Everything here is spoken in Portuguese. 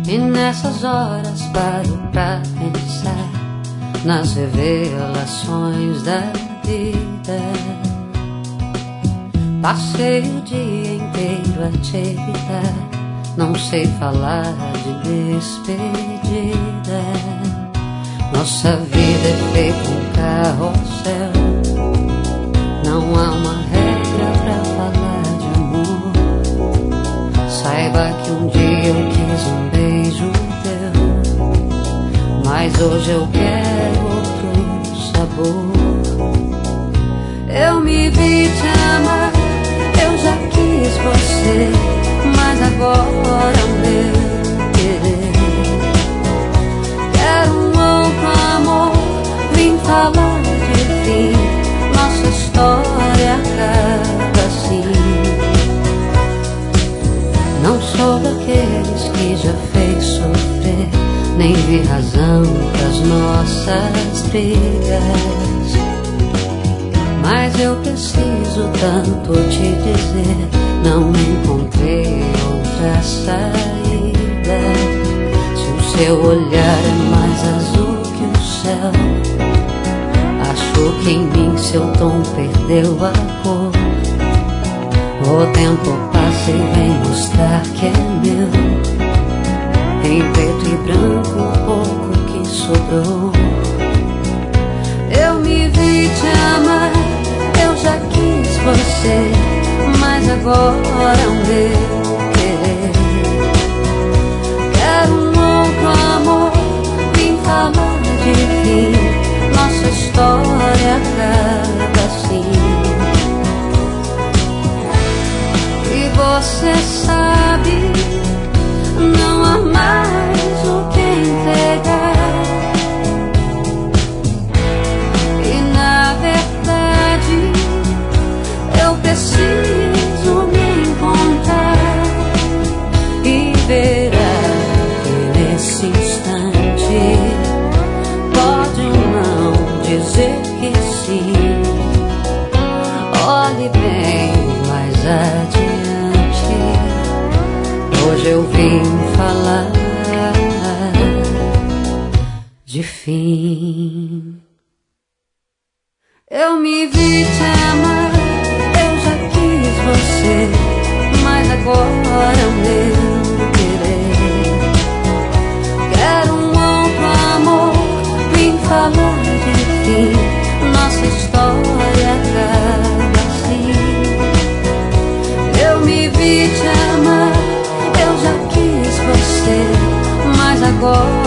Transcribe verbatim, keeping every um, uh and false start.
E nessas horas paro pra pensar nas revelações da vida. Passei o dia inteiro a te evitar, não sei falar de despedida. Nossa vida é feita um carrossel, não há uma regra pra falar de amor. Saiba que um dia eu quis um beijo teu, mas hoje eu quero outro sabor. Eu me vi te amar, eu já quis você, mas agora o meu querer quero um outro amor. Vim falar de fim, nossa história acaba assim. Não sou daqueles que já fez sofrer, nem vi razão pras nossas brigas. Mas eu preciso tanto te dizer, não encontrei outra saída. Se o seu olhar é mais azul que o céu, acho que em mim seu tom perdeu a cor. O tempo passa e vem mostrar que é meu, em preto e branco o pouco que sobrou. Eu me vi te amar, eu já quis você, mas agora o meu querer quero um outro amor. Vim falar de fim, nossa história acaba assim. E você sabe, não há mais o que entregar. E na verdade eu preciso me encontrar, e verá que nesse instante pode não dizer que sim. Olhe bem mais adiante, hoje eu vim falar de fim. Eu me vi te amar, eu já quis você, mas agora é o meu querer quero um outro amor. Vim falar de fim, nossa história acaba assim. Eu me vi te amar, eu já quis você, mas agora